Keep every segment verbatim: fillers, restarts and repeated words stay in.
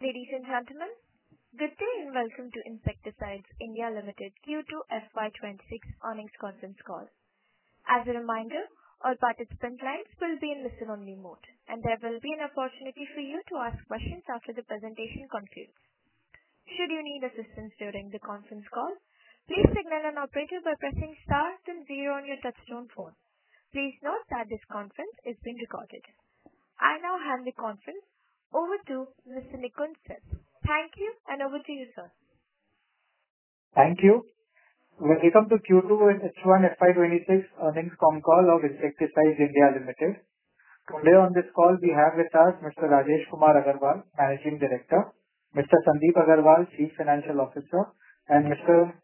Ladies and gentlemen, good day and welcome to Insecticides India Limited Q two F Y twenty-six earnings conference call. As a reminder, all participant lines will be in listen-only mode, and there will be an opportunity for you to ask questions after the presentation concludes. Should you need assistance during the conference call, please signal an operator by pressing star then zero on your touchtone phone. Please note that this conference is being recorded. I now hand the conference over to Mister Nikunj Seth. Thank you, and over to you, sir. Thank you. Welcome to Q two and H one F Y twenty-six earnings con call of Insecticides India Limited. Today on this call we have with us Mister Rajesh Kumar Agarwal, Managing Director, Mister Sandeep Agarwal, Chief Financial Officer, and Mister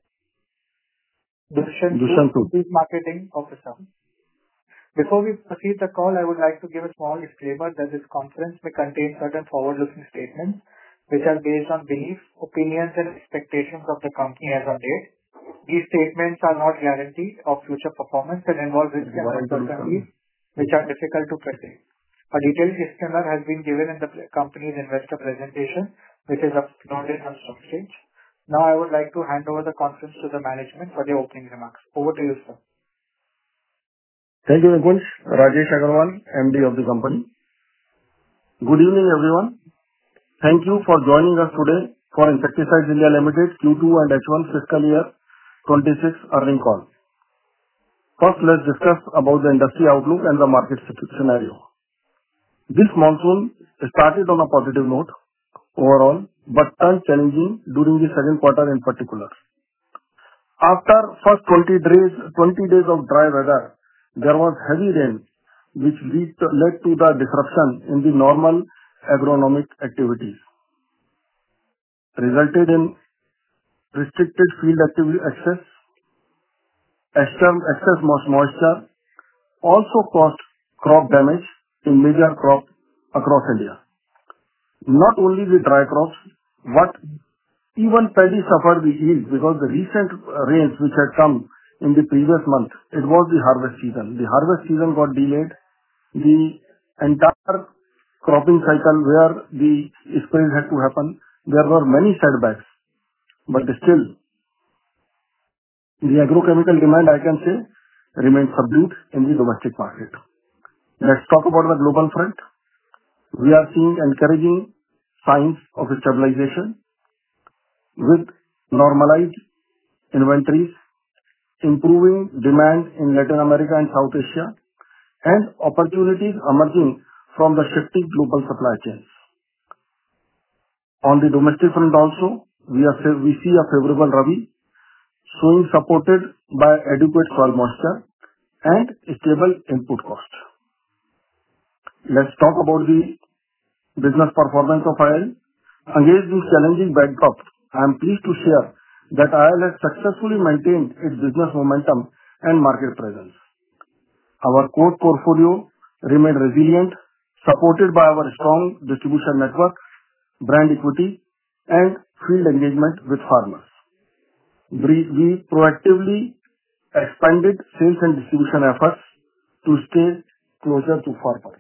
Dushyant Sood, Chief Marketing Officer. Before we proceed the call, I would like to give a small disclaimer that this conference may contain certain forward-looking statements which are based on beliefs, opinions, and expectations of the company as on date. These statements are not guarantees of future performance and involve risks and uncertainties which are difficult to predict. A detailed disclaimer has been given in the company's investor presentation, which is uploaded on stock exchange. Now I would like to hand over the conference to the management for the opening remarks. Over to you, sir. Thank you, Nikunj. Rajesh Agarwal, M D of the company. Good evening, everyone. Thank you for joining us today for Insecticides India Limited Q two and H one fiscal year twenty-six earnings call. First, let's discuss about the industry outlook and the market scenario. This monsoon started on a positive note overall, but turned challenging during the second quarter in particular. After first twenty days, twenty days of dry weather, there was heavy rain, which lead to, led to the disruption in the normal agronomic activities, resulted in restricted field activity access, extreme excess moisture, also caused crop damage in major crops across India. Not only the dry crops, but even paddy suffered the yield because the recent rains which had come in the previous month, it was the harvest season. The harvest season got delayed. The entire cropping cycle where the sprays had to happen, there were many setbacks. But still, the agrochemical demand, I can say, remained subdued in the domestic market. Let's talk about the global front. We are seeing encouraging signs of stabilization with normalized inventories, improving demand in Latin America and South Asia, and opportunities emerging from the shifting global supply chains. On the domestic front also, we, are, we see a favorable Rabi, showing supported by adequate soil moisture and stable input cost. Let's talk about the business performance of I L. Against this challenging backdrop, I am pleased to share that I L has successfully maintained its business momentum and market presence. Our core portfolio remained resilient, supported by our strong distribution network, brand equity, and field engagement with farmers. We, we proactively expanded sales and distribution efforts to stay closer to farmers.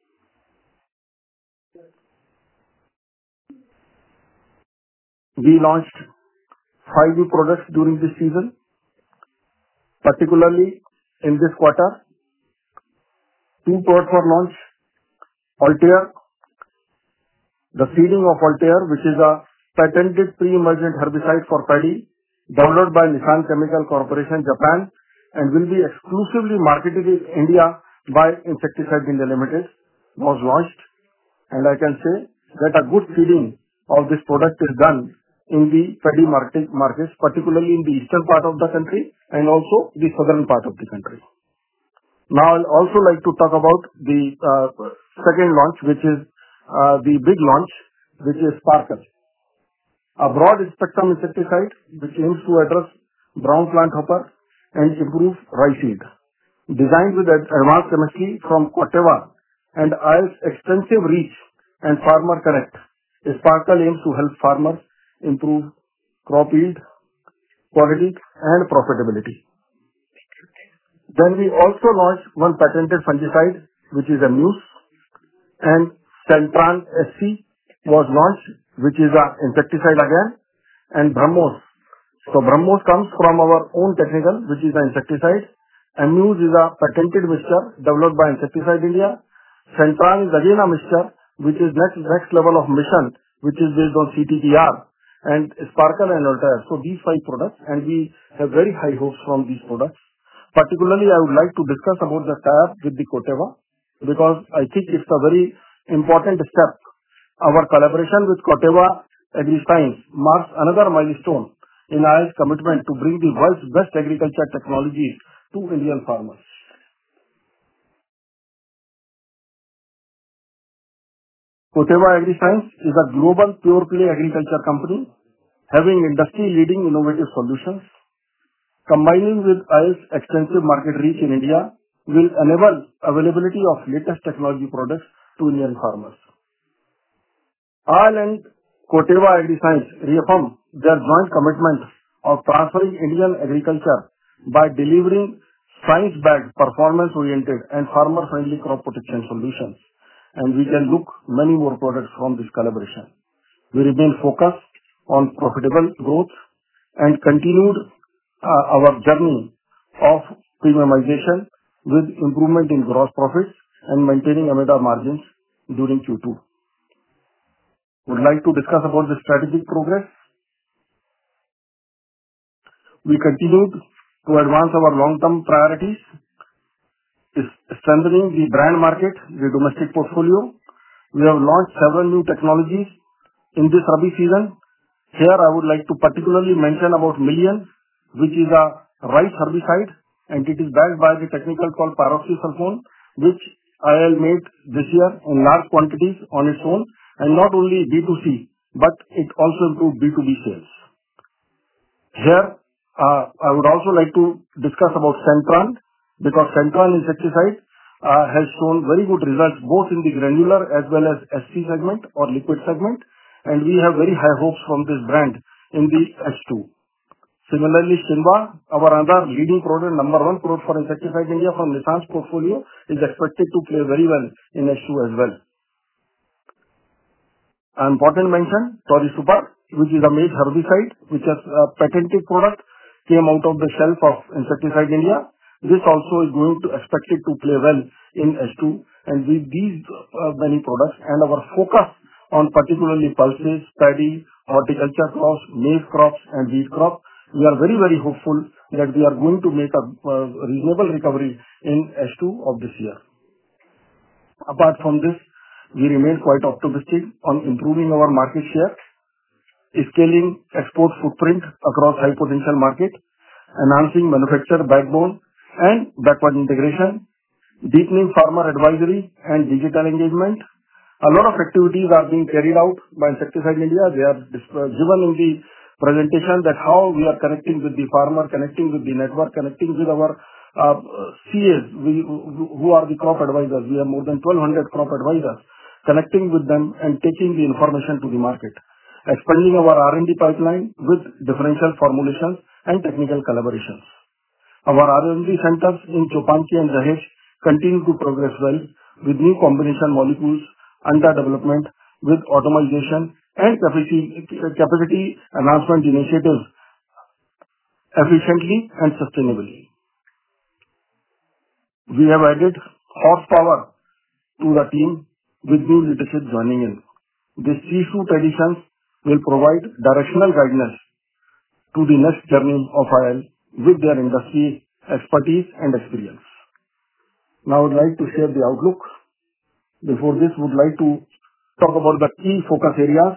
We launched five new products during this season, particularly in this quarter. Two products were launched. Altair, the seeding of Altair, which is a patented pre-emergent herbicide for paddy, developed by Nissan Chemical Corporation, Japan, and will be exclusively marketed in India by Insecticides India Limited, was launched. And I can say that a good seeding of this product is done in the paddy market, markets, particularly in the eastern part of the country and also the southern part of the country. Now, I'll also like to talk about the uh, second launch, which is uh, the big launch, which is Sparkle, a broad spectrum insecticide which aims to address brown plant hopper and improve rice yield. Designed with advanced chemistry from Corteva and I L's extensive reach and farmer connect, Sparkle aims to help farmers improve crop yield, quality, and profitability. Then we also launched one patented fungicide, which is a Muse, and Centran S C was launched which is an insecticide again, and BrahMos. So BrahMos comes from our own technical, which is an insecticide. Amuse is a patented mixture developed by Insecticide India. Centran is again a mixture, which is next next level of mission, which is based on C T P R, and Sparkle and Altair. So these five products, and we have very high hopes from these products. Particularly, I would like to discuss about the tie-up with the Corteva, because I think it's a very important step. Our collaboration with Corteva Agriscience marks another milestone in I A I's commitment to bring the world's best agriculture technologies to Indian farmers. Corteva Agriscience is a global pure-play agriculture company having industry-leading innovative solutions. Combining with I A I's extensive market reach in India will enable availability of latest technology products to Indian farmers. I A I and Corteva Agriscience reaffirm their joint commitment of transferring Indian agriculture by delivering science-backed, performance-oriented, and farmer-friendly crop protection solutions. And we can look many more products from this collaboration. We remain focused on profitable growth and continued uh, our journey of premiumization with improvement in gross profits and maintaining EBITDA margins during Q two. Would like to discuss about the strategic progress. We continued to advance our long-term priorities, is strengthening the brand market, the domestic portfolio. We have launched several new technologies in this Rabi season. Here, I would like to particularly mention about Million, which is a rice herbicide, and it is backed by the technical called pyroxysulfone, which I L made this year in large quantities on its own, and not only B two C, but it also improved B two B sales. Here, uh, I would also like to discuss about Centran, because Centran insecticide uh, has shown very good results both in the granular as well as S C segment or liquid segment, and we have very high hopes from this brand in the H two. Similarly, Shinva, our other leading product, number one product for Insecticide India from Nissan's portfolio, is expected to play very well in H two as well. An important mention, Tori Super, which is a maize herbicide, which is a patented product, came out of the shelf of Insecticide India. This also is going to expected to play well in H two, and with these uh, many products and our focus on particularly pulses, paddy, horticulture crops, maize crops and wheat crop, we are very, very hopeful that we are going to make a uh, reasonable recovery in H two of this year. Apart from this, we remain quite optimistic on improving our market share, scaling export footprint across high potential market, enhancing manufacturer backbone and backward integration, deepening farmer advisory and digital engagement. A lot of activities are being carried out by Insecticide India. They are given in the presentation that how we are connecting with the farmer, connecting with the network, connecting with our uh, C As, we, who are the crop advisors. We have more than twelve hundred crop advisors, connecting with them and taking the information to the market. Expanding our R and D pipeline with differential formulations and technical collaborations. Our R and D centers in Chopanki and Dahej continue to progress well with new combination molecules under development with automation and capacity, capacity enhancement initiatives efficiently and sustainably. We have added horsepower to the team with new leadership joining in. These three shoot additions will provide directional guidance to the next journey of I L with their industry expertise and experience. Now I would like to share the outlook. Before this, would like to talk about the key focus areas.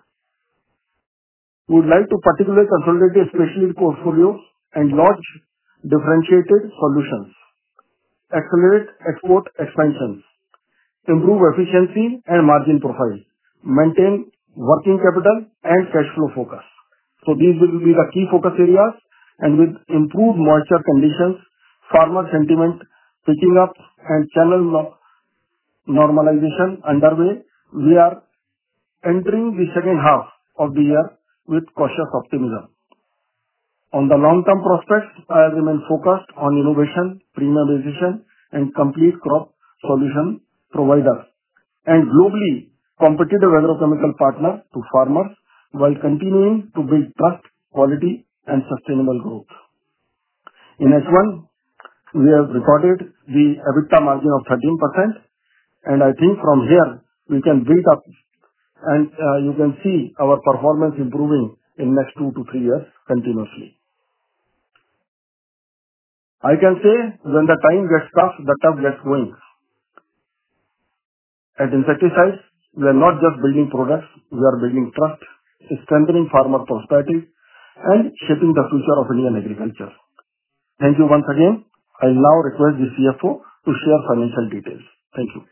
We would like to particularly consolidate the specialty portfolio and launch differentiated solutions, accelerate export expansions, improve efficiency and margin profile, maintain working capital and cash flow focus. So these will be the key focus areas, and with improved moisture conditions, farmer sentiment picking up and channel no- normalization underway, we are entering the second half of the year with cautious optimism. On the long-term prospects, I remain focused on innovation, premiumization, and complete crop solution provider. And globally, competitive agrochemical partner to farmers while continuing to build trust, quality, and sustainable growth. In H one, we have recorded the EBITDA margin of thirteen percent, and I think from here we can build up and uh, you can see our performance improving in next two to three years continuously. I can say when the time gets tough, the tough gets going. At insecticides, we are not just building products, we are building trust, strengthening farmer prosperity, and shaping the future of Indian agriculture. Thank you once again. I now request the C F O to share financial details. Thank you.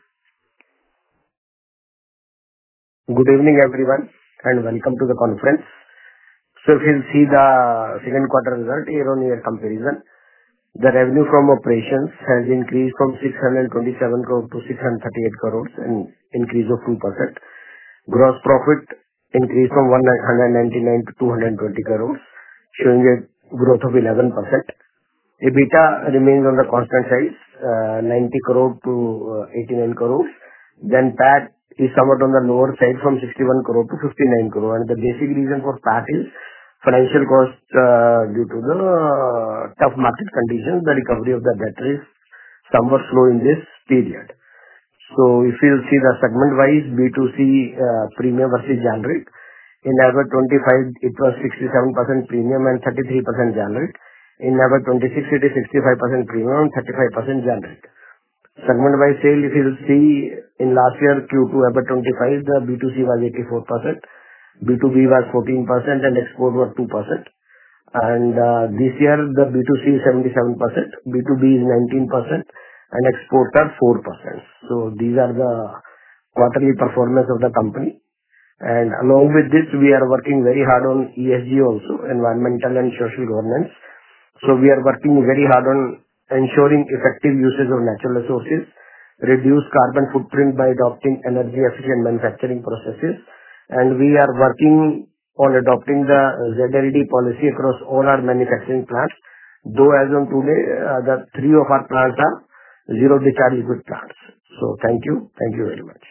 Good evening, everyone, and welcome to the conference. So, if you see the second quarter result year-on-year comparison, the revenue from operations has increased from six hundred twenty-seven crore to six hundred thirty-eight crores, an increase of two percent. Gross profit increased from one hundred ninety-nine to two hundred twenty crores, showing a growth of eleven percent. EBITDA remains on the constant size, uh, ninety crore to uh, eighty-nine crores. Then P A T is somewhat on the lower side from sixty-one crore to fifty-nine crore. And the basic reason for P A T is financial cost uh, due to the uh, tough market conditions. The recovery of the debtor is somewhat slow in this period. So if you see the segment-wise B two C uh, premium versus generic, in F Y twenty-five it was sixty-seven percent premium and thirty-three percent generic. In F Y twenty-six it is sixty-five percent premium and thirty-five percent generic. Segment-wise sale, if you see in last year Q two F Y twenty-five, the B two C was eighty-four percent, B two B was fourteen percent and export was two percent. And uh, this year the B two C is seventy-seven percent, B two B is nineteen percent and export are four percent. So these are the quarterly performance of the company. And along with this, we are working very hard on E S G also, environmental and social governance. So we are working very hard on ensuring effective usage of natural resources, reduce carbon footprint by adopting energy efficient manufacturing processes, and we are working on adopting the Z L D policy across all our manufacturing plants. Though as on today, uh, the three of our plants are zero discharge liquid plants. So thank you. Thank you very much.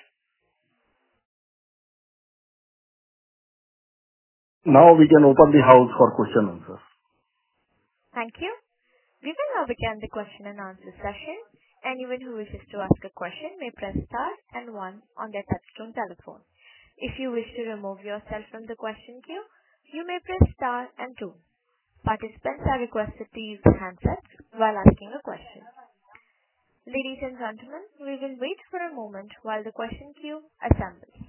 Now we can open the house for question answers. Thank you. We will now begin the question and answer session. Anyone who wishes to ask a question may press star and one on their touchtone telephone. If you wish to remove yourself from the question queue, you may press star and two. Participants are requested to use handsets while asking a question. Ladies and gentlemen, we will wait for a moment while the question queue assembles.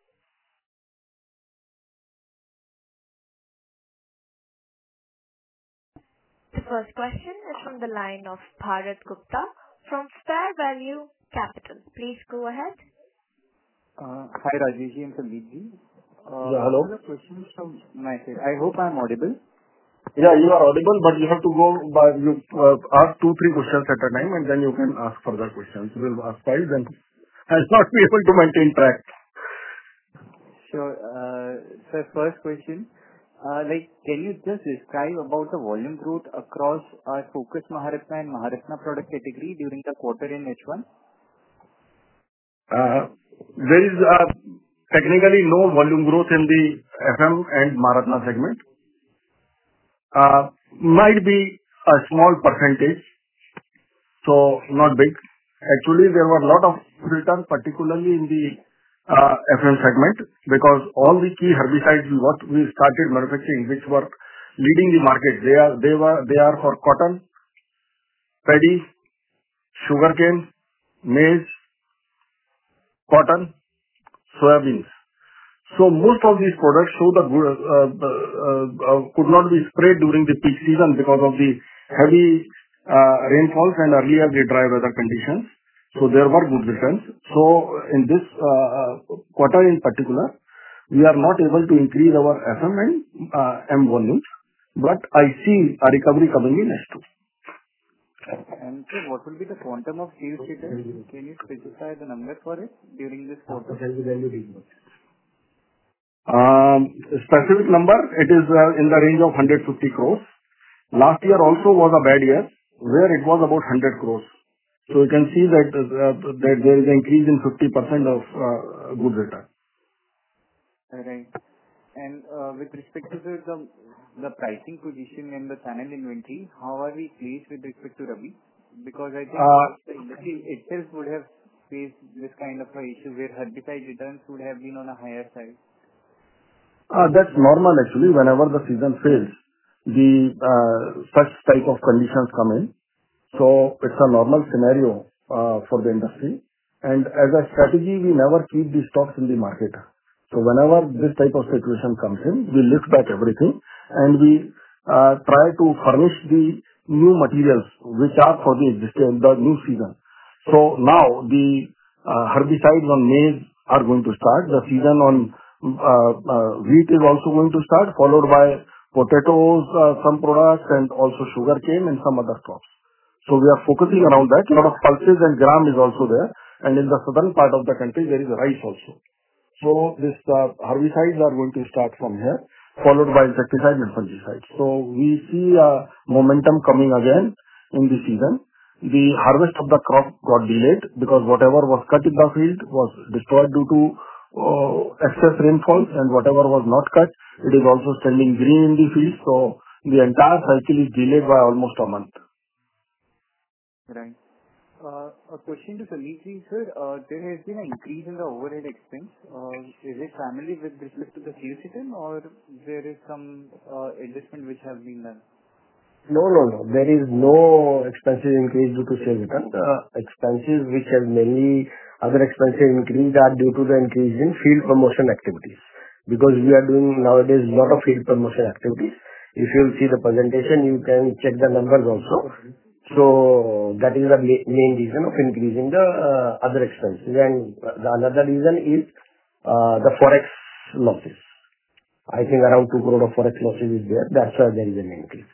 The first question is from the line of Bharat Gupta from Fair Value Capital. Please go ahead. Uh, hi Rajesh and Sandeep ji. Uh, yeah, hello. The questions from my side. I hope I am audible. Yeah, you are audible, but you have to go by, you uh, ask two, three questions at a time and then you can ask further questions. You will ask five, then I'll not be able to maintain track. Sure. Uh, so first question, uh, like, can you just describe about the volume growth across our focus Maharatna and Maharatna product category during the quarter in H one? Uh, there is uh, technically no volume growth in the F M and Maharatna segment. Uh, might be a small percentage, so not big. Actually, there were a lot of returns, particularly in the uh, F M segment, because all the key herbicides we what we started manufacturing, which were leading the market, they are they were they are for cotton, paddy, sugarcane, maize, cotton, soybeans. So most of these products show the good, uh, uh, uh, could not be sprayed during the peak season because of the heavy uh, rainfalls and earlier the dry weather conditions. So there were good returns. So in this uh, quarter in particular, we are not able to increase our F M and uh, M volumes, but I see a recovery coming in H two. And so what will be the quantum of sales return? Can you specify the number for it during this quarter? Um, specific number, it is uh, in the range of one hundred fifty crores. Last year also was a bad year, where it was about one hundred crores. So you can see that, uh, that there is an increase in fifty percent of uh, good return. Right. And uh, with respect to the the the pricing position and the channel inventory, how are we placed with respect to Rabi? Because I think Uh, the industry itself would have faced this kind of a issue where herbicide returns would have been on a higher side. uh, That's normal actually. Whenever the season fails, the uh, such type of conditions come in. So it's a normal scenario uh, for the industry. And as a strategy, we never keep the stocks in the market. So whenever this type of situation comes in, we lift back everything and we uh, try to furnish the new materials which are for the existing, the new season. So now the uh, herbicides on maize are going to start. The season on uh, uh, wheat is also going to start, followed by potatoes, uh, some products, and also sugarcane and some other crops. So we are focusing around that. A lot of pulses and gram is also there. And in the southern part of the country, there is rice also. So this uh, herbicides are going to start from here, followed by insecticides and fungicides. So we see uh, momentum coming again in the season. The harvest of the crop got delayed because whatever was cut in the field was destroyed due to uh, excess rainfall, and whatever was not cut, it is also standing green in the field. So the entire cycle is delayed by almost a month. Right. Uh, A question to Salil ji, sir. Uh, There has been an increase in the overhead expense. Uh, Is it primarily with respect to the sales return or there is some uh, adjustment which has been done? No, no, no. There is no expenses increase due to sales return. The expenses which have mainly other expenses increased are due to the increase in field promotion activities. Because we are doing nowadays a lot of field promotion activities. If you see the presentation, you can check the numbers also. So that is the ma- main reason of increasing the uh, other expenses. And the another reason is uh, the forex losses. I think around two crore of forex losses is there. That's why there is an increase.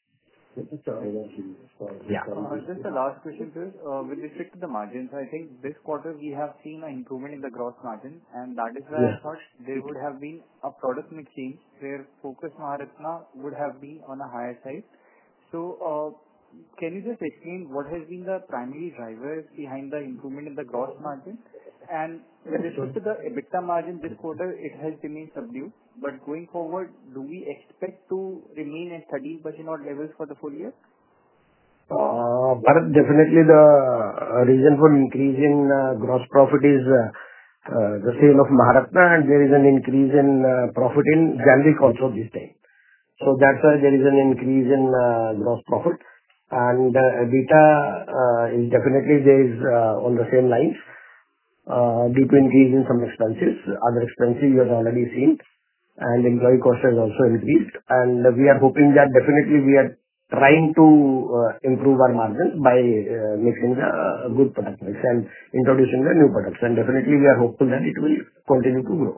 Yeah. Uh, Just the last question, sir. Uh, With respect to the margins, I think this quarter we have seen an improvement in the gross margin, and that is why I Yeah. thought there would have been a product mix change where Focus Maharatna would have been on a higher side. So, uh, can you just explain what has been the primary drivers behind the improvement in the gross margin? And with respect to the EBITDA margin this quarter, it has remained subdued, but going forward, do we expect to remain at thirteen percent odd levels for the full year? Uh, Bharat, definitely the uh, reason for increase in uh, gross profit is uh, uh, the sale of Maharatna, and there is an increase in uh, profit in generic also this time. So that's why there is an increase in uh, gross profit. And uh, EBITDA uh, is definitely there is uh, on the same lines uh, due to increase in some expenses. Other expenses you have already seen, and employee cost has also increased. And we are hoping that definitely we are trying to uh, improve our margins by uh, mixing the uh, good product mix and introducing the new products. And definitely we are hopeful that it will continue to grow.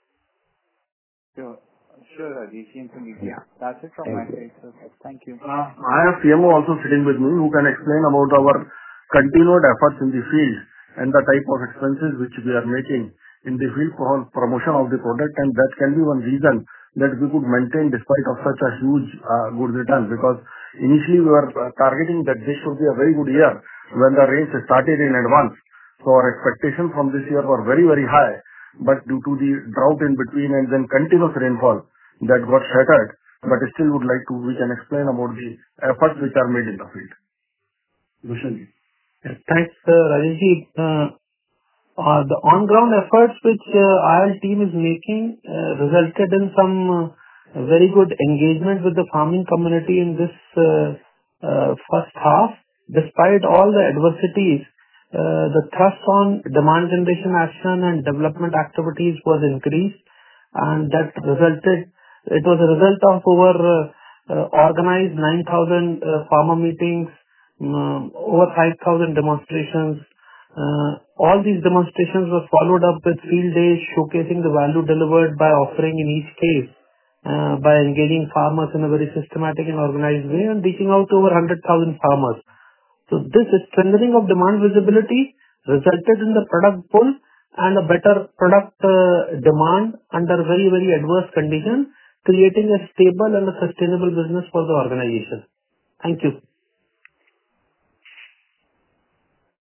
Sure. Sure, Rajesh. Absolutely. Yeah. That's it from Thank my you. side, sir. Thank you. Uh, I have C M O also sitting with me who can explain about our continued efforts in the field and the type of expenses which we are making in the field for promotion of the product, and that can be one reason that we could maintain despite of such a huge uh, good return. Because initially we were uh, targeting that this should be a very good year when the rains started in advance. So our expectations from this year were very, very high, but due to the drought in between and then continuous rainfall, that got shattered. But still would like to, we can explain about the efforts which are made in the field. Bhushan ji. Yes, thanks, uh, Rajesh ji. Uh, uh, The on-ground efforts which uh, I L team is making uh, resulted in some uh, very good engagement with the farming community in this uh, uh, first half. Despite all the adversities, uh, the thrust on demand generation action and development activities was increased, and that resulted. It was a result of over uh, uh, organized nine thousand uh, farmer meetings, um, over five thousand demonstrations. Uh, All these demonstrations were followed up with field days showcasing the value delivered by offering in each case, uh, by engaging farmers in a very systematic and organized way and reaching out to over one hundred thousand farmers. So this strengthening of demand visibility resulted in the product pull and a better product uh, demand under very, very adverse conditions, creating a stable and a sustainable business for the organization. Thank you.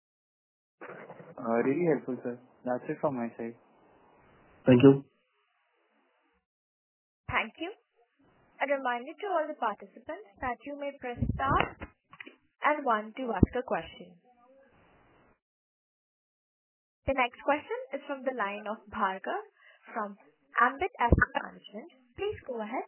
Uh, Really helpful, sir. That's it from my side. Thank you. Thank you. A reminder to all the participants that you may press star and one to ask a question. The next question is from the line of Bhargav from Ambit Asset Management. Please go ahead.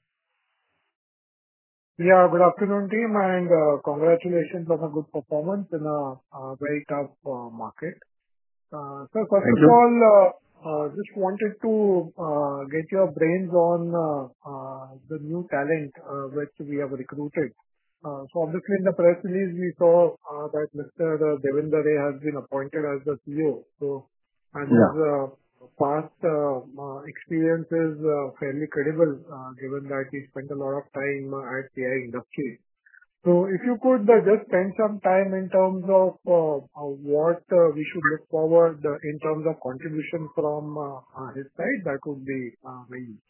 Yeah, good afternoon, team, and uh, congratulations on a good performance in a, a very tough uh, market. Uh, so first Thank of you. all, uh, uh, just wanted to uh, get your brains on uh, uh, the new talent uh, which we have recruited. Uh, so obviously in the press release we saw uh, that Mister Devinder Ray has been appointed as the C E O. So and his Yeah. uh, past uh, uh, experience is uh, fairly credible uh, given that he spent a lot of time uh, at A I industry. So if you could uh, just spend some time in terms of uh, uh, what uh, we should look forward uh, in terms of contribution from uh, uh, his side, that would be uh, very useful.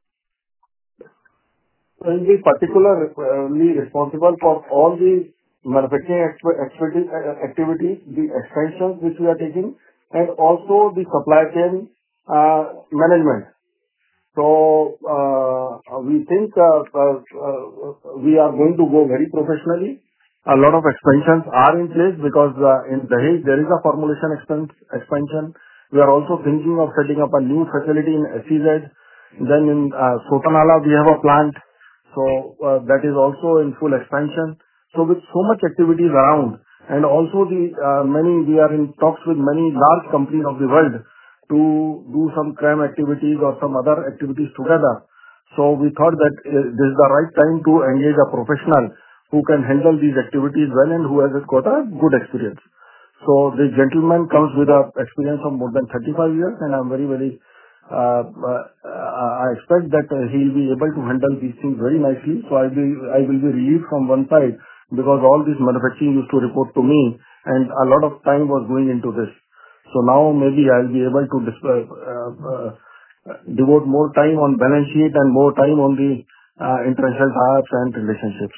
So he'll be particularly responsible for all the manufacturing acti- activity- uh, activities, the expansions which we are taking, and also the supply chain uh, management. So uh, we think uh, uh, uh, we are going to go very professionally. A lot of expansions are in place because uh, in Dahej there is a formulation expan- expansion. We are also thinking of setting up a new facility in S E Z. Then in uh, Sotanala we have a plant. So uh, that is also in full expansion. So with so much activities around, and also the uh, many, we are in talks with many large companies of the world to do some CRAM activities or some other activities together. So we thought that uh, this is the right time to engage a professional who can handle these activities well and who has got a good experience. So the gentleman comes with a experience of more than thirty-five years, and I'm very, very uh, uh, I expect that uh, he'll be able to handle these things very nicely. So I will I will be relieved from one side because all this manufacturing used to report to me, and a lot of time was going into this. So now maybe I'll be able to dis- uh, uh, uh, devote more time on balance sheet and more time on the uh, international ties and relationships.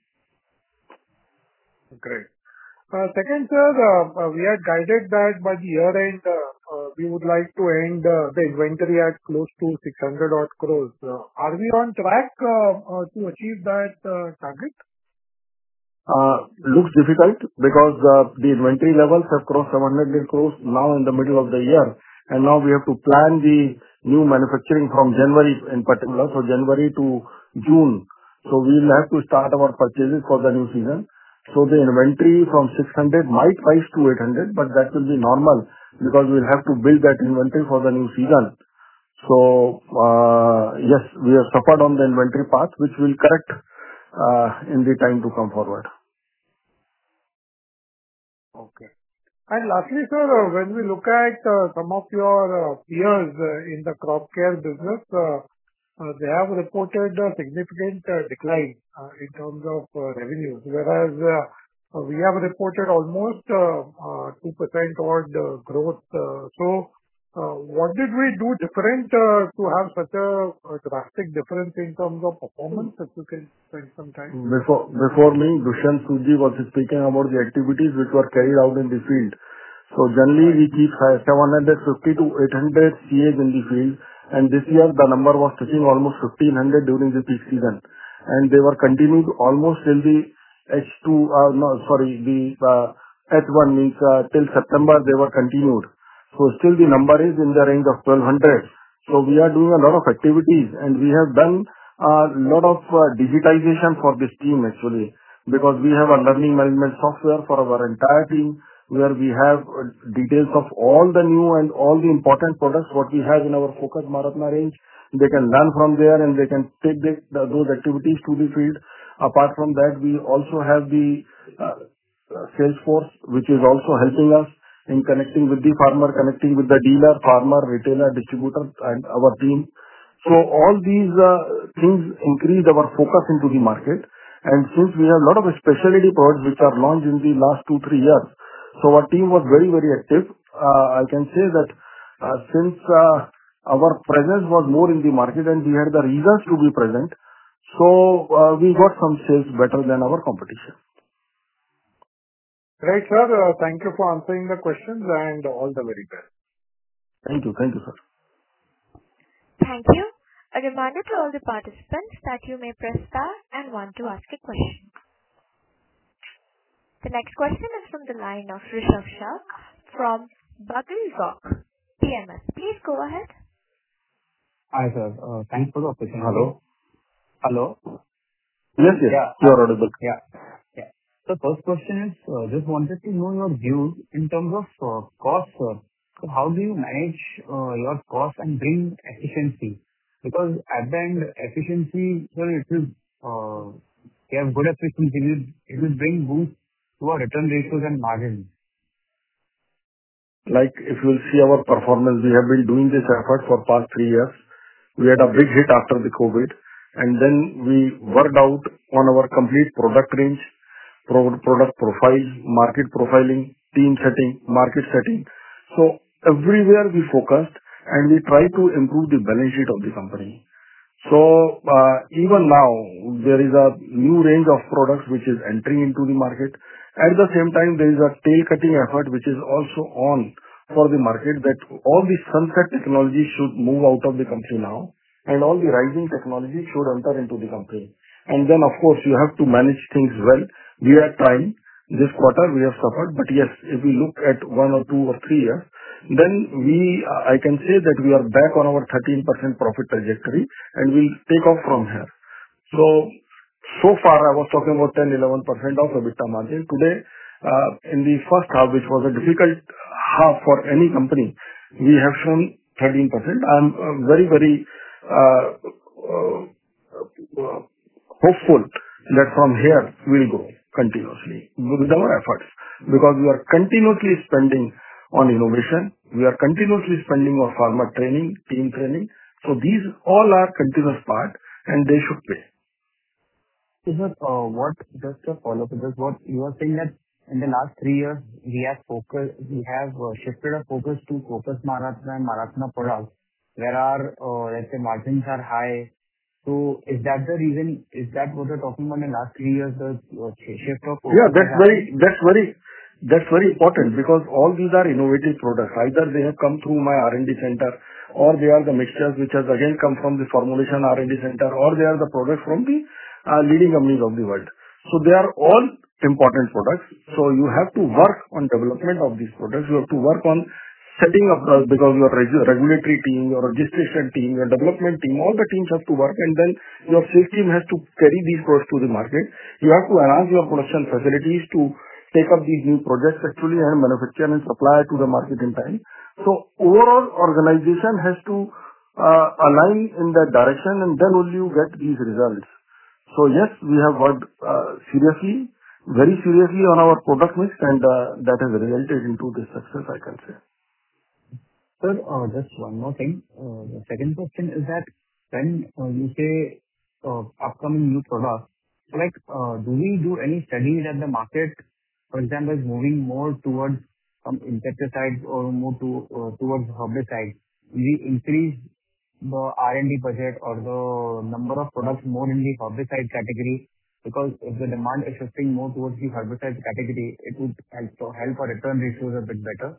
Great. Uh, Second, sir, uh, uh, we had guided that by the year-end, uh, uh, we would like to end uh, the inventory at close to six hundred odd crores. Uh, Are we on track uh, uh, to achieve that uh, target? Uh, Looks difficult because uh, the inventory levels have crossed seven hundred crores now in the middle of the year, and now we have to plan the new manufacturing from January in particular, so January to June. So we'll have to start our purchases for the new season. So the inventory from six hundred might rise to eight hundred, but that will be normal because we'll have to build that inventory for the new season. So, uh, yes, we have suffered on the inventory path, which will correct uh, in the time to come forward. Okay. And lastly, sir, uh, when we look at uh, some of your uh, peers uh, in the crop care business, uh, uh, they have reported a significant uh, decline uh, in terms of uh, revenues, whereas uh, uh, we have reported almost uh, uh, two percent odd uh, growth. Uh, So, uh, what did we do different uh, to have such a a drastic difference in terms of performance? If you can spend some time. Before before me, Dushyant Sudhi was speaking about the activities which were carried out in the field. So generally, Right. we keep uh, seven hundred fifty to eight hundred C As in the field, and this year the number was touching almost fifteen hundred during the peak season, and they were continued almost till the H two, uh, no, sorry, the uh, H one means uh, till September they were continued. So still the number is in the range of twelve hundred. So we are doing a lot of activities, and we have done a lot of uh, digitization for this team actually, because we have a learning management software for our entire team, where we have uh, details of all the new and all the important products what we have in our Focus Maratna range. They can learn from there, and they can take the- the- those activities to the field. Apart from that, we also have the uh, uh, Salesforce, which is also helping us in connecting with the farmer, connecting with the dealer, farmer, retailer, distributor, and our team. So all these uh, things increase our focus into the market. And since we have a lot of specialty products which are launched in the last two, three years, so our team was very, very active. Uh, I can say that uh, since uh, our presence was more in the market and we had the reasons to be present, so uh, we got some sales better than our competition. Great, sir. Uh, Thank you for answering the questions, and all the very best. Thank you. Thank you, sir. Thank you. A A reminder to all the participants that you may press star and one to ask a question. The next question is from the line of Rishabh Shah from Bugle Rock P M S. Please go ahead. Hi, sir. Uh, Thanks for the opportunity. Hello? Hello? Yes, yes. Yeah. You are audible. Yeah. Yeah. The first question is, uh, just wanted to know your views in terms of uh, cost, sir. So how do you manage uh, your cost and bring efficiency? Because at the end, efficiency, sir, it will, uh, you have good efficiency, it will it will bring boost to our return ratios and margins. Like, if you'll see our performance, we have been doing this effort for past three years. We had a big hit after the COVID, and then we worked out on our complete product range, pro- product profile, market profiling, team setting, market setting. So everywhere we focused, and we try to improve the balance sheet of the company. So, uh, even now, there is a new range of products which is entering into the market. At the same time, there is a tail cutting effort which is also on for the market, that all the sunset technologies should move out of the company now, and all the rising technologies should enter into the company. And then, of course, you have to manage things well. We are trying. This quarter we have suffered, but yes, if we look at one or two or three years, then we, I can say that we are back on our thirteen percent profit trajectory, and we'll take off from here. So, so far I was talking about ten, eleven percent of EBITDA margin. Today, uh, in the first half, which was a difficult half for any company, we have shown thirteen percent. I'm uh, very, very uh, uh, uh, hopeful that from here we'll grow continuously with our efforts, because we are continuously spending on innovation. We are continuously spending on farmer training, team training. So these all are continuous part, and they should pay. So, sir, uh, what, just a follow-up to this, what you are saying that in the last three years, we have focus, we have uh, shifted our focus to Focus Maharatna and Maharatna products, where our, uh, let's say, margins are high. So is that the reason, is that what you're talking about in the last three years, the uh, shift of focus? Yeah, that's has very, happened? that's very, that's very important, because all these are innovative products. Either they have come through my R and D center, or they are the mixtures which has again come from the formulation R and D center, or they are the products from the uh, leading companies of the world. So they are all important products. So you have to work on development of these products. You have to work on setting up, uh, because your regu- regulatory team, your registration team, your development team, all the teams have to work, and then your sales team has to carry these products to the market. You have to enhance your production facilities to take up these new projects actually and manufacture and supply to the market in time. So overall organization has to uh, align in that direction, and then only you get these results. So yes, we have worked uh, seriously, very seriously on our product mix, and uh, that has resulted into this success, I can say. Sir, uh, just one more thing. Uh, The second question is that when uh, you say uh, upcoming new products, so like, uh, do we do any study that the market, for example, is moving more towards some insecticides or more to uh, towards herbicides? We increase the R and D budget or the number of products more in the herbicide category, because if the demand is shifting more towards the herbicide category, it would help so help our return ratios a bit better.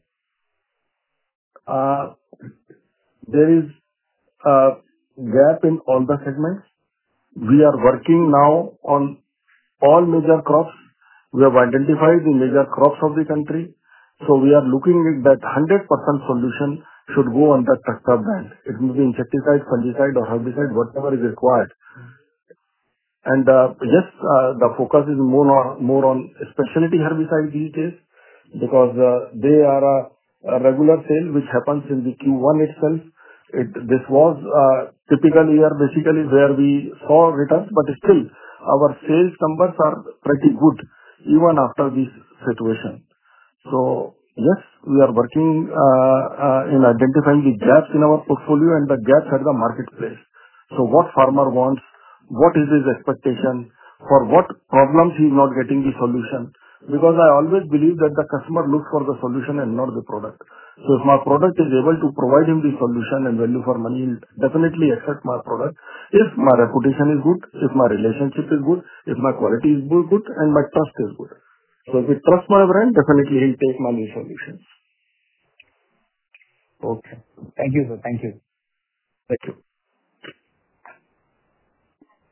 Uh, There is a gap in all the segments. We are working now on all major crops. We have identified the major crops of the country. So we are looking at that one hundred percent solution should go on the tractor brand. It may be insecticide, fungicide or herbicide, whatever is required. And uh, yes, uh, the focus is more on, more on specialty herbicide these days, because uh, they are a, a regular sale which happens in the Q one itself. It, this was a typical year basically where we saw returns, but still our sales numbers are pretty good even after this situation. So yes, we are working uh, uh, in identifying the gaps in our portfolio and the gaps at the marketplace. So what farmer wants, what is his expectation, for what problems he is not getting the solution. Because I always believe that the customer looks for the solution and not the product. So if my product is able to provide him the solution and value for money, he'll definitely accept my product. If my reputation is good, if my relationship is good, if my quality is good, good and my trust is good. So if he trusts my brand, definitely he'll take my new solutions. Okay. Thank you, sir. Thank you. Thank you.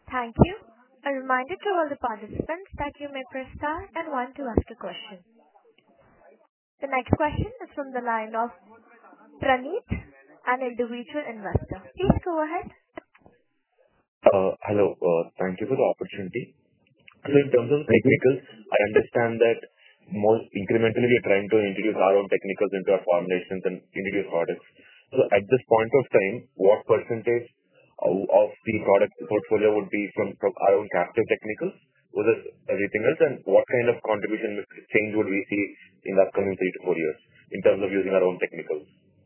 Thank you. A reminder to all the participants that you may press star and one to ask a question. The next question is from the line of Praneeth, an individual investor. Please go ahead. Uh, hello. Uh, thank you for the opportunity. So in terms of technicals, I understand that more incrementally we are trying to introduce our own technicals into our formulations and introduce products. So at this point of time, what percentage of, of the product portfolio would be from, from our own captive technicals versus everything else, and what kind of contribution change would we see in the upcoming three to four years in terms of using our own technicals?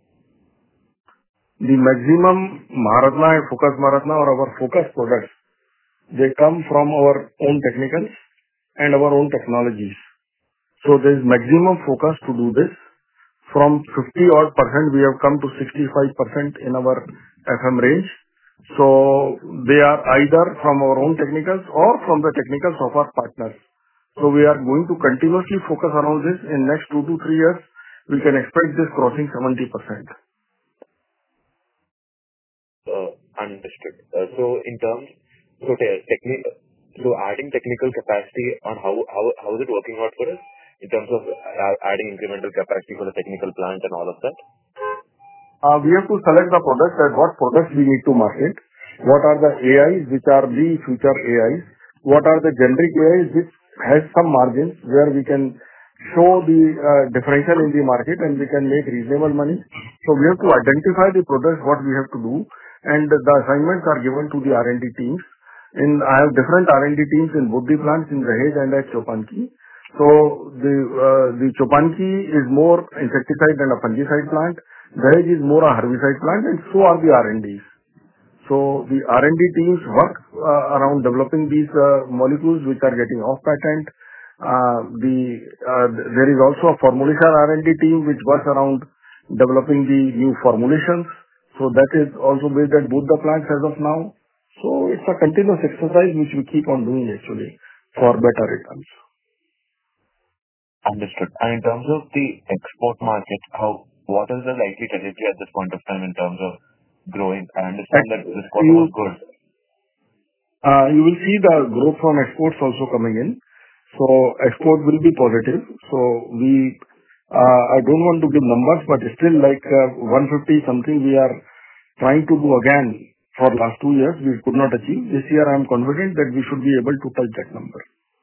The maximum Maharatna and Focus Maharatna or our focus products, they come from our own technicals and our own technologies. So there is maximum focus to do this. From fifty odd percent, we have come to sixty-five percent in our F M range. So they are either from our own technicals or from the technicals of our partners. So we are going to continuously focus around this. In next two to three years, we can expect this crossing seventy percent. Uh, understood. Uh, so in terms, so te- techni- so adding technical capacity on how how how is it working out for us in terms of uh, adding incremental capacity for the technical plant and all of that? Uh, we have to select the products and what products we need to market. What are the A Is which are the future A Is? What are the generic A Is which has some margins where we can show the uh, differential in the market and we can make reasonable money. So we have to identify the products what we have to do, and the assignments are given to the R and D teams. In I have different R and D teams in both the plants in Dahej and at Chopanki. So the uh, the Chopanki is more insecticide and a fungicide plant. Dahej is more a herbicide plant, and so are the R and Ds. So the R and D teams work uh, around developing these uh, molecules which are getting off patent. Uh, the uh, there is also a formulation R and D team which works around developing the new formulations. So that is also based at both the plants as of now. So it's a continuous exercise which we keep on doing actually for better returns. Understood. And in terms of the export market, how what is the likely trajectory at this point of time in terms of growing? I understand that this quarter was good. Uh, you will see the growth from exports also coming in. So export will be positive. So we, uh, I don't want to give numbers, but still like uh, one fifty something we are trying to do again for last two years. We could not achieve. This year I am confident that we should be able to touch that number.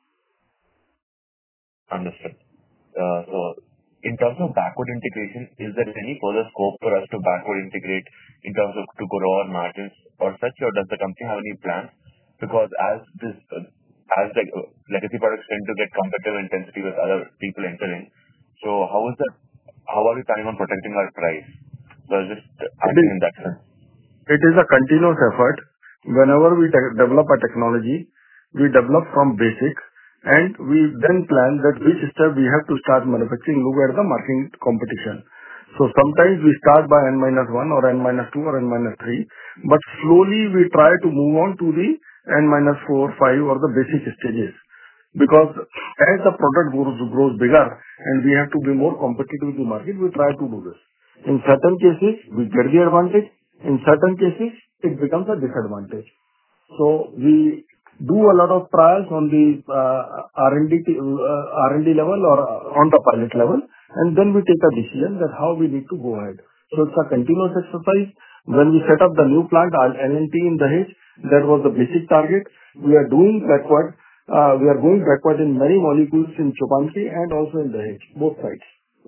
Understood. Uh, so in terms of backward integration, is there any further scope for us to backward integrate in terms of to grow our margins or such, or does the company have any plans? Because as this, uh, as like uh, legacy products tend to get competitive intensity with other people entering, so how is that? How are we planning on protecting our price? So just asking in that sense. It is a continuous effort. Whenever we te- develop a technology, we develop from basic, and we then plan that which step we have to start manufacturing, look at the market competition. So sometimes we start by N minus one or N minus two or N minus three, but slowly we try to move on to the N minus four, five or the basic stages. Because as the product grows, grows bigger and we have to be more competitive with the market, we try to do this. In certain cases, we get the advantage. In certain cases, it becomes a disadvantage. So we do a lot of trials on the uh, R and D t- uh, R and D level or on the pilot level, and then we take a decision that how we need to go ahead. So it's a continuous exercise. When we set up the new plant, our L and T in Dahej, that was the basic target. We are doing backward. Uh, we are going backward in many molecules in Chopanki and also in Dahej, both sides.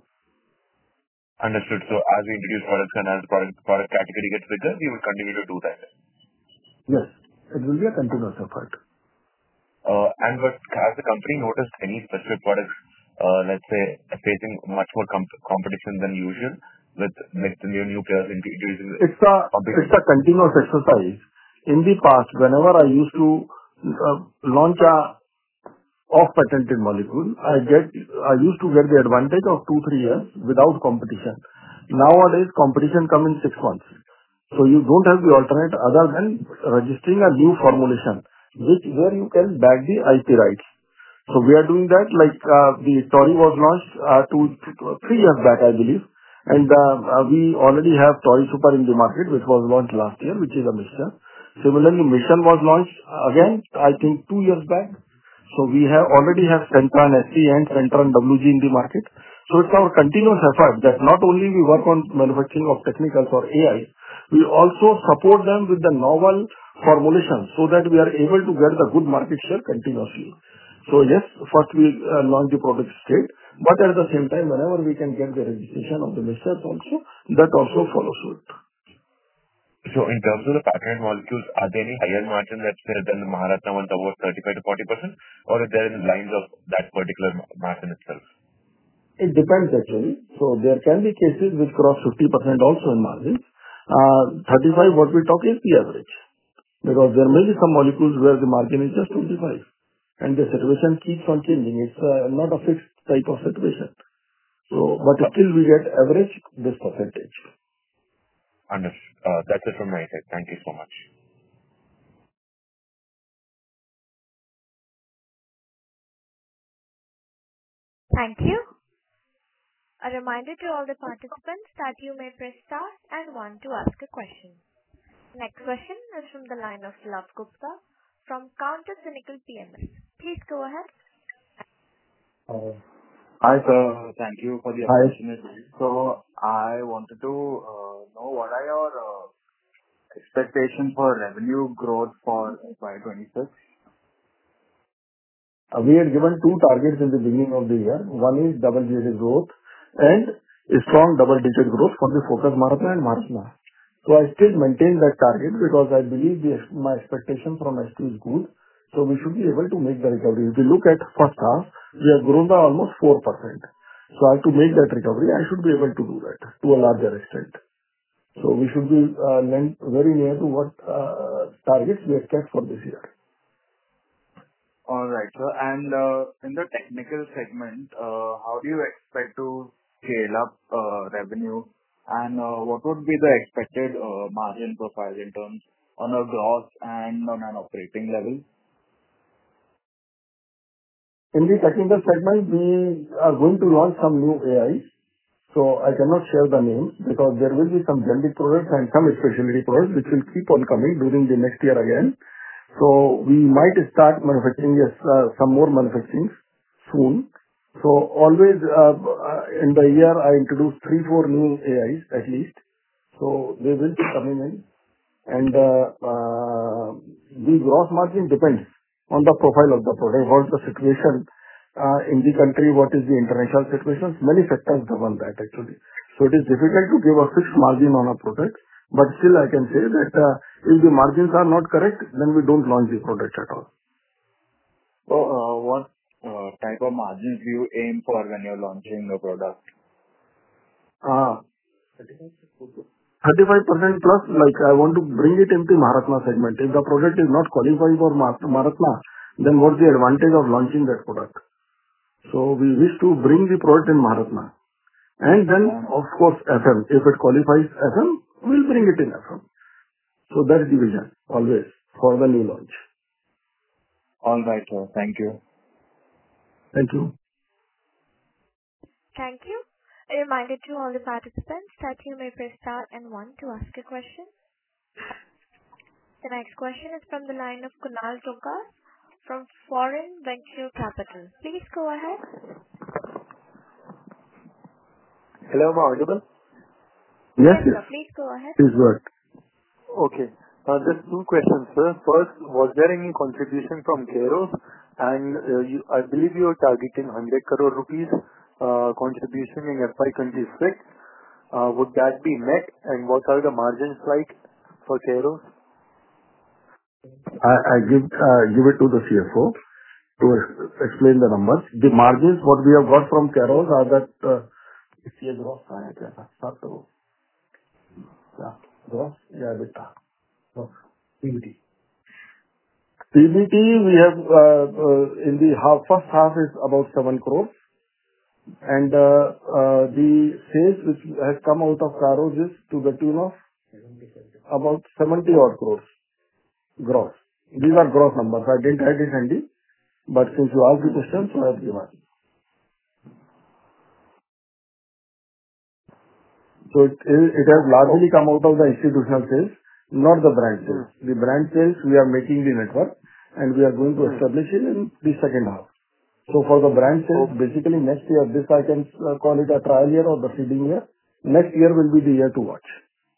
Understood. So as we introduce products and as the product, product category gets bigger, we will continue to do that. Yes, it will be a continuous effort. Uh, and but has the company noticed any specific products, uh, let's say, facing much more comp- competition than usual with, with the new, new players introducing? It's a, it's a continuous exercise. In the past, whenever I used to uh, launch a off-patented molecule, I get, I used to get the advantage of two, three years without competition. Nowadays, competition comes in six months. So you don't have the alternate other than registering a new formulation, which where you can back the I P rights. So we are doing that, like uh, the Tori was launched uh, two, two, three years back, I believe. And uh, uh, we already have Tori Super in the market, which was launched last year, which is a mixture. Similarly, Mission was launched again, I think two years back. So we have already have Centra and S C and Centra and W G in the market. So it's our continuous effort that not only we work on manufacturing of technicals or A I, we also support them with the novel formulations so that we are able to get the good market share continuously. So yes, first we uh, launch the product straight, but at the same time, whenever we can get the registration of the mixtures also, that also follows suit. So in terms of the patented molecules, are there any higher margin that's uh, than the Maharatna one about thirty-five to forty percent, or are there in lines of that particular margin itself? It depends actually. So there can be cases which cross fifty percent also in margins. Uh, thirty-five, what we talk is the average. Because there may be some molecules where the margin is just twenty-five. And the situation keeps on changing. It's uh, not a fixed type of situation. So, but still we get average this percentage. Understood. Uh, that's it from my side. Thank you so much. Thank you. A reminder to all the participants that you may press star and one to ask a question. Next question is from the line of Love Gupta from Counter Cynical P M S. Please go ahead. Uh, Hi, sir. Thank you for the Hi. opportunity. So I wanted to uh, know what are your uh, expectations for revenue growth for F Y twenty-six? Uh, We had given two targets in the beginning of the year. One is double-digit growth and a strong double-digit growth for the Focus Maharatna and Maharatna. So I still maintain that target because I believe the, my expectation from H two is good. So we should be able to make the recovery. If you look at first half, we have grown by almost four percent. So I have to make that recovery. I should be able to do that to a larger extent. So we should be uh, lent very near to what uh, targets we expect for this year. All right, sir. And uh, in the technical segment, uh, how do you expect to scale up uh, revenue? And uh, what would be the expected uh, margin profile in terms on a gross and on an operating level? In the technical segment, we are going to launch some new A Is. So I cannot share the names because there will be some generic products and some specialty products which will keep on coming during the next year again. So we might start manufacturing, yes, uh, some more manufacturing soon. So always uh, uh, in the year, I introduce three, four new A Is at least. So they will be coming in. And uh, uh, the gross margin depends on the profile of the product, what the situation uh, in the country, what is the international situation. Many factors govern that actually. So it is difficult to give a fixed margin on a product, but still I can say that uh, if the margins are not correct, then we don't launch the product at all. So uh, what uh, type of margins do you aim for when you're launching a product? Uh, thirty-five percent plus, like I want to bring it into Maharatna segment. If the product is not qualifying for Ma- Maharatna, then what's the advantage of launching that product? So we wish to bring the product in Maharatna. And then, of course, F M. If it qualifies F M, we'll bring it in F M. So that's the vision, always, for the new launch. All right, sir. Thank you. Thank you. Thank you. A reminder to all the participants that you may press star and one to ask a question. The next question is from the line of Kunal Tokar from Foreign Venture Capital. Please go ahead. Hello, am I audible? Yes, Yes, yes. sir. Please go ahead. Please go ahead. Okay. Uh, Just two questions, sir. First, was there any contribution from Keros? And uh, you, I believe you are targeting one hundred crore rupees uh, contribution in F Y twenty-six. Uh, Would that be met? And what are the margins like for Keros? I, I give uh, give it to the C F O to ex- explain the numbers. The margins, what we have got from Keros are that, uh, ये gross का है क्या था? सात crore. Yeah, gross, yeah, EBITDA. Gross. P B T. P B T, we have, uh, uh, in the half, first half is about seven crores. And uh, uh, the sales which has come out of Keros is to the tune of about seventy odd crores gross. These are gross numbers. I didn't have it handy, but since you asked the question, so I have given. So it it has largely come out of the institutional sales. not the brand sales. The brand sales, we are making the network, and we are going to establish it in the second half. So for the brand sales, basically next year, this I can uh, call it a trial year or the seeding year. Next year will be the year to watch.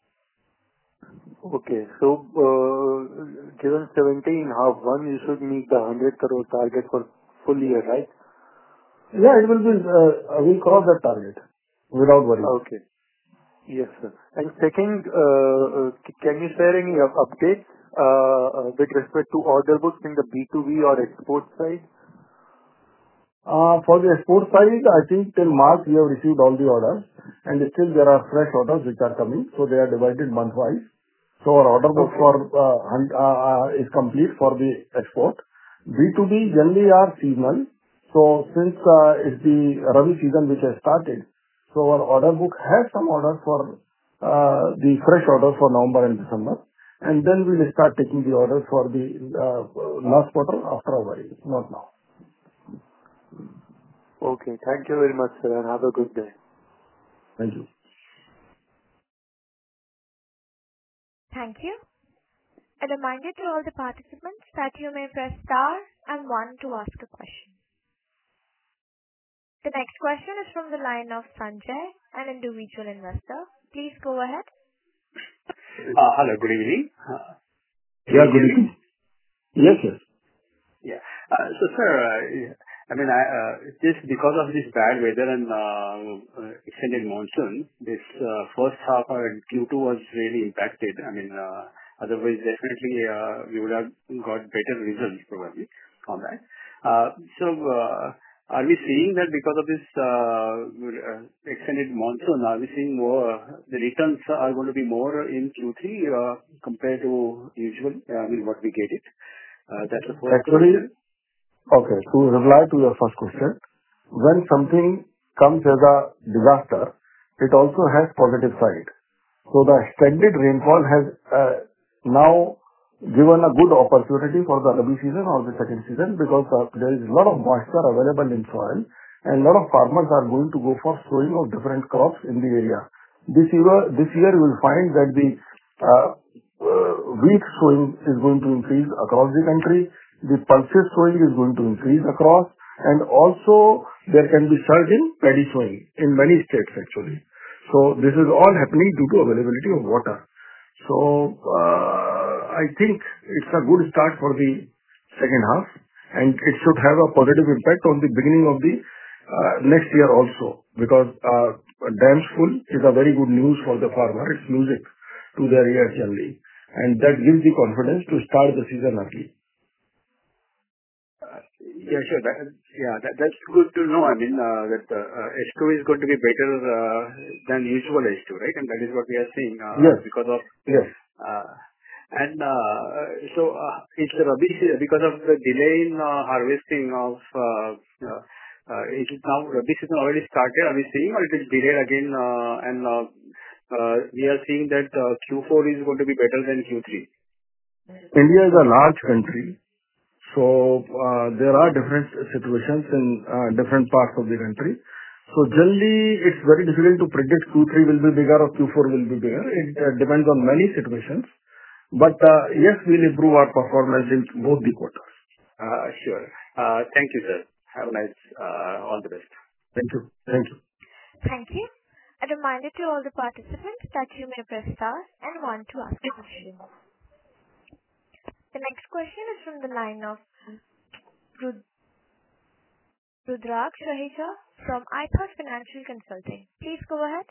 Okay. So, uh, given seventeen half one, you should meet the one hundred crore target for full year, right? Yeah, it will be, uh, we'll cross that target without worry. Okay. Yes, sir. And second, uh, uh, c- can you share any up- updates uh, uh, with respect to order books in the B two B or export side? Uh, For the export side, I think till March we have received all the orders, and still there are fresh orders which are coming, so they are divided month-wise. So our order book Okay. for uh, hun- uh, uh, is complete for the export. B two B generally are seasonal. So since uh, it's the Rabi season which has started, so our order book has some orders for uh, the fresh orders for November and December, and then we will start taking the orders for the uh, last quarter after a while, not now. Okay. Thank you very much, sir, and have a good day. Thank you. Thank you. A reminder to all the participants that you may press star and one to ask a question. The next question is from the line of Sanjay, an individual investor. Please go ahead. Uh, Hello, good evening. Uh, Can Yeah, you good hear me? evening. Yes, yes. Yeah. Uh, So, sir, uh, I mean, I, uh, just because of this bad weather and uh, uh, extended monsoon, this uh, first half uh, Q two was really impacted. I mean, uh, otherwise, definitely, uh, we would have got better results probably on that. Uh, So, uh, are we seeing that because of this uh, uh, extended monsoon, are we seeing more, the returns are going to be more in Q three uh, compared to usual, I mean, what we get it? Uh, That's the first Actually, question. okay, to reply to your first question, when something comes as a disaster, it also has positive side. So the extended rainfall has uh, now given a good opportunity for the Rabi season or the second season because uh, there is a lot of moisture available in soil and a lot of farmers are going to go for sowing of different crops in the area. This year, this year you will find that the uh, uh, wheat sowing is going to increase across the country. The pulses sowing is going to increase across, and also there can be surge in paddy sowing in many states actually. So this is all happening due to availability of water. So uh, I think it's a good start for the second half, and it should have a positive impact on the beginning of the uh, next year also, because uh, dams full is a very good news for the farmer. It's music to their ears generally, and that gives the confidence to start the season early. Yeah, sure. That, yeah, that, that's good to know. I mean, uh, that uh, uh, H two is going to be better uh, than usual H two, right? And that is what we are seeing uh, Yes. because of Yes. uh, and uh, so uh, it's the Rabi se- because of the delay in uh, harvesting of uh, uh, uh, it is now Rabi season already started. Are we seeing, or it is delayed again? Uh, and uh, uh, we are seeing that uh, Q four is going to be better than Q three. India is a large country, so uh, there are different situations in uh, different parts of the country. So generally, it's very difficult to predict Q three will be bigger or Q four will be bigger. It uh, depends on many situations. But uh, yes, we'll improve our performance in both the quarters. Uh, sure. Uh, thank you, sir. Have a nice. Uh, all the best. Thank you. Thank you. Thank you. A reminder to all the participants that you may press star and one to ask a question. The next question is from the line of Rud- Rudraksh Raheja from iThought Financial Consulting. Please go ahead.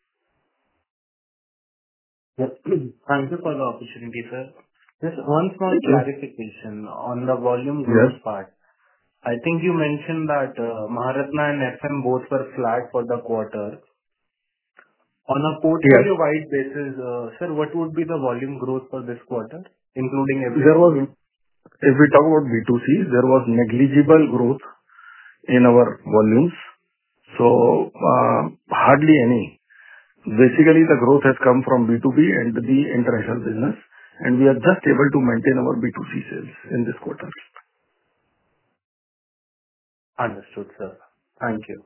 Yes. Thank you for the opportunity, sir. Just one small clarification on the volume growth Yes. part. I think you mentioned that uh, Maharatna and F M both were flat for the quarter. On a Yes. portfolio-wide basis, uh, sir, what would be the volume growth for this quarter, including There everything? was, if we talk about B two C, there was negligible growth in our volumes. So uh, hardly any. Basically, the growth has come from B two B and the international business, and we are just able to maintain our B two C sales in this quarter. Understood, sir. Thank you.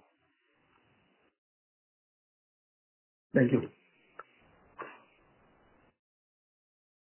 Thank you.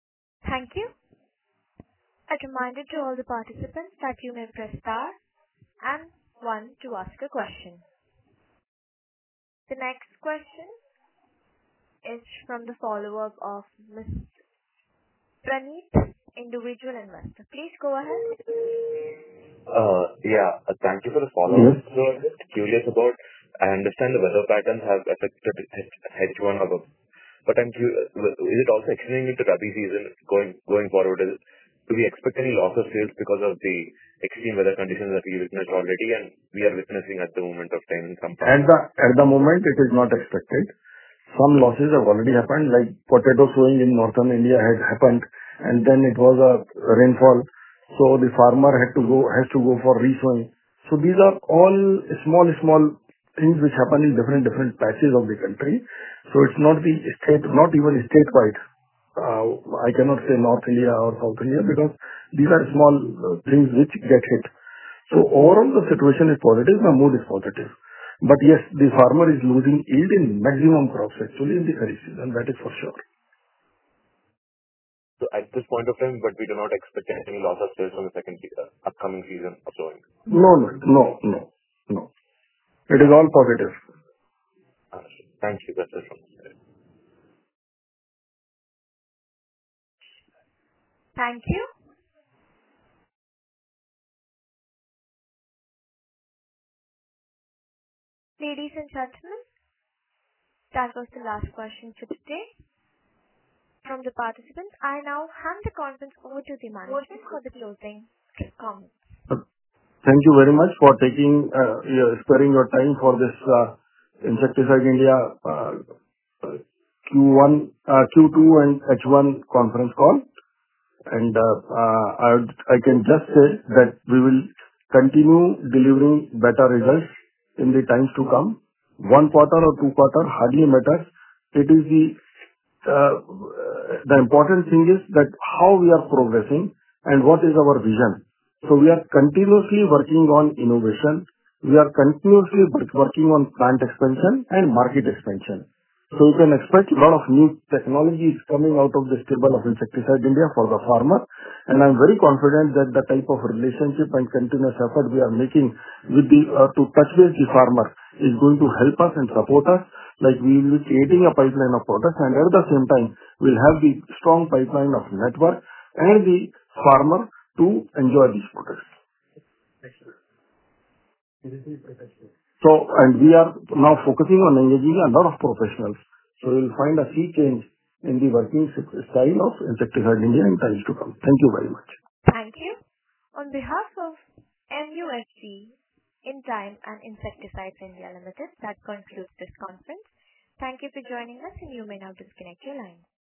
Thank you. A reminder to all the participants that you may press star and one to ask a question. The next question is from the follow-up of Miz Praneeth, individual investor. Please go ahead. Uh, yeah, uh, thank you for the follow-up. Yes. So I'm just curious about, I understand the weather patterns have affected H one above, but I'm curious, is it also extending into Rabi season going going forward? Is, do we expect any loss of sales because of the extreme weather conditions that we witnessed already and we are witnessing at the moment of time in some At parts? the at the moment, it is not expected. Some losses have already happened, like potato sowing in northern India had happened, and then it was a rainfall, so the farmer had to go has to go for re-sowing. So these are all small, small things which happen in different different patches of the country. So it's not the state, not even statewide. Uh, I cannot say North India or South India because these are small uh, things which get hit. So overall, the situation is positive, the mood is positive. But yes, the farmer is losing yield in maximum crops actually in the Kharif season, that is for sure. So at this point of time, but we do not expect any loss of sales from the second se- uh, upcoming season of sowing. No, no, no, no, no. It is all positive. Understood. Thank you. That's it from my side. Thank you. Ladies and gentlemen, that was the last question for today. From the participants, I now hand the conference over to the management for the closing comments. Thank you very much for taking, uh, your- sparing your time for this uh, Insecticide India uh, uh, Q one, uh, Q two and H one conference call. And uh, uh, I would- I can just say that we will continue delivering better results in the times to come. One quarter or two quarter hardly matters. It is the uh, the important thing is that how we are progressing and what is our vision. So we are continuously working on innovation. We are continuously work- working on plant expansion and market expansion. So you can expect a lot of new technologies coming out of this table of Insecticide India for the farmer. And I'm very confident that the type of relationship and continuous effort we are making with the uh, to touch base the farmer is going to help us and support us. Like we will be creating a pipeline of products, and at the same time, we'll have the strong pipeline of network and the farmer to enjoy these products. So, and we are now focusing on engaging a lot of professionals. So you'll find a sea change in the working s- style of Insecticide India in times to come. Thank you very much. Thank you. On behalf of M U F G, Intime and Insecticides India Limited, that concludes this conference. Thank you for joining us, and you may now disconnect your line.